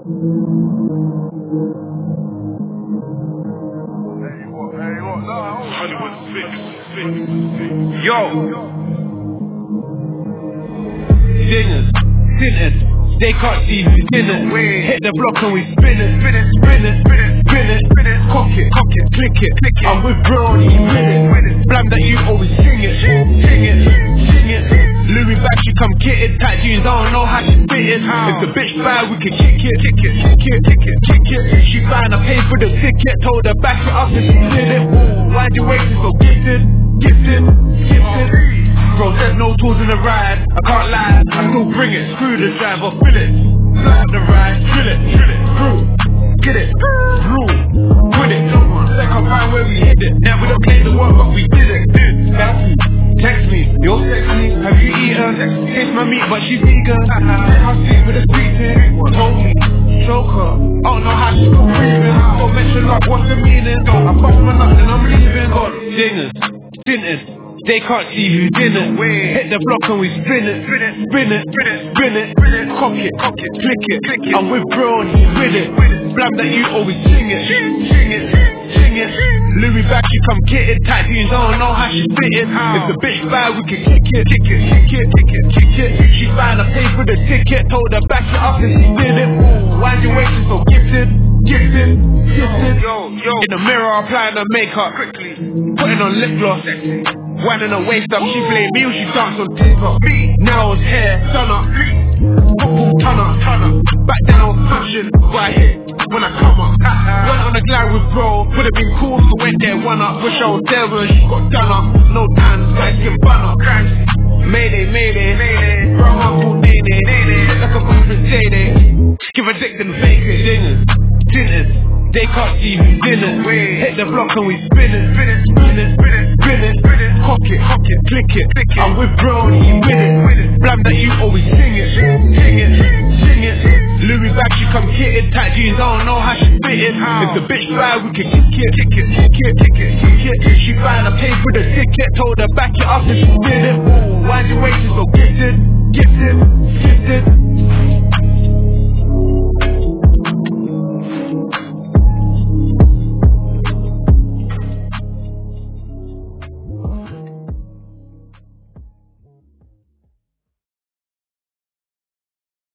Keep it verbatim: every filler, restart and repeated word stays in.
Yo, singers, sinners, they can't see who did it. Hit the block and we spin it, spin it, spin it, spin it, spin it, spin it, cock it, cock it, click it, click it. I'm with bro and he win it, win it. Blam that you always sing it, sing it, sing it. Louis back, she come kitted, tight jeans, I don't know how she fit it. If the bitch bad, we can kick it, kick it, kick it, kick it, kick it. She fine, I paid for the ticket, told her back it up and she did it. Why'd you wait so gifted, gifted, gifted? Bro, there's no tools in the ride, I can't lie, I still bring it. Screw the driver, fill it, fly the ride, drill it, drill it, through, get it, rule, quit it. Second round where we hit it, now we don't play the work but we did it. That's me, text me, you're sexy, have you eaten? Taste my meat but she vegan, I sleep with a sweet thing. Told me, choke her, I don't know how she's still breathing. Don't mention up, what's the meaning? I bust my nuts and I'm leaving. God, singers, sinners, they can't see who did it. Hit the block and we spin it, spin it, spin it, spin it, spin it, spin it, cock it, cock it, click it, click it. I'm with bro and he's with it. Blam that you always sing it, sing it, sing it. Louis back, you come kitted, tight jeans, I don't know how she fit it. If the bitch bad, we can kick it, kick it, kick it, kick it, kick it. She fine, I paid for the ticket, told her back it up and she did it. Why'd you wait so gifted, gifted, gifted? Yo, yo. In the mirror, applying the makeup, quickly, putting on lip gloss. Winding her waist up, she play me when she dance on TikTok. Me, nails, hair, done up, football, ton up, ton up. Back then I was pushing, but I hit when I come up. Went on the glide with bro, would've been cool, so went there, one up. Wish I was there when she got done up. No time, guys get bun up. Mayday, mayday, mayday. Bro, I'm called Nene, Nene. Look like a boyfriend, say they. Give a dick then fake it. Dingers, dinners, they can't see who did it. Hit the block and we spin it, spin it, spin it, spin it, spin it, spin it, cock it, cock it, click it, click it. I'm with bro and he with it. Blam that you always sing it, sing it, sing it. Louis back, she come kitted, tight jeans, I don't know how she fit it. If the bitch bad, we can kick it, kick it, kick it, kick it, kick it. She fine, I paid for the ticket, told her back it up and she did it. Why'd you wait so gifted, gifted, gifted?